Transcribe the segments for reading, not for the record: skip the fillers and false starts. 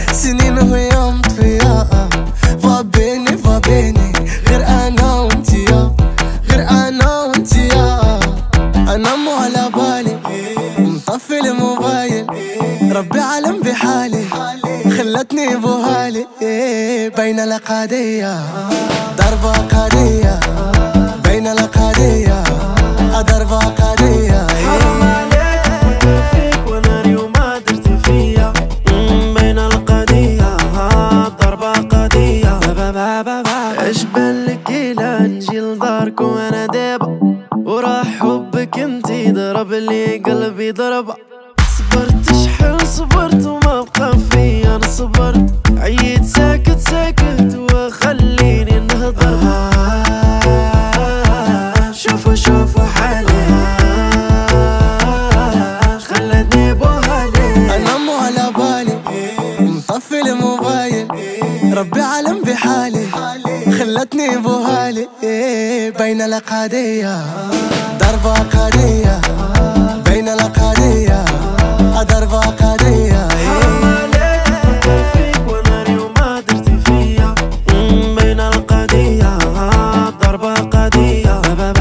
سنين وهي مطفية. فابيني فابيني غير انا وانتيا، غير انا وانتيا. انا مو على بالي مطفي الموبايل، ربي علم بحالي خلتني بوهالي. بين الأقادية ضربة قادية، بين الأقادية ضربة قادية. حرام عليك أفكر فيك وانا اليوم ما درت فيا. بين القضية ضربة قضية. اش بانلك إلا نجي لدارك وانا دابا وراح حبك انتي ضرب لي قلبي ضربة. صبرت شحال صبرت وما بقى فيا انا صبرت. عييت ساكت ساكت وخليني نهضر. شوفوا شوفوا حالي خلتني بوهالي. انا مو على بالي مطفي الموبايل، ربي علم بحالي خلتني بوهالي. بين الأقادية ضربة قادية، بين الأقادية ضربة قادية. حرام عليك أفكر فيك وانا اليوم ما درت فيا. بين القضية ضربة قضية.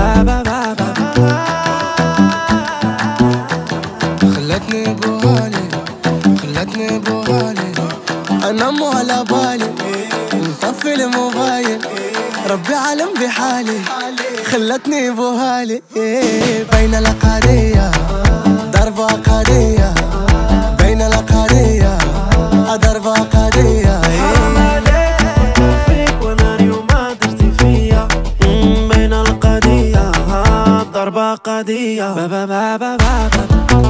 خلتني بوهالي خلتني بوهالي. انا مو على بالي مطفي الموبايل، ربي علم بحالي خلتني بوهالي. بين الأقادية ضربة قادية، بين الأقادية ضربة قادية. حرام عليك أفكر فيك وانا اليوم ما درت فيا. بين القضية ضربة قضية.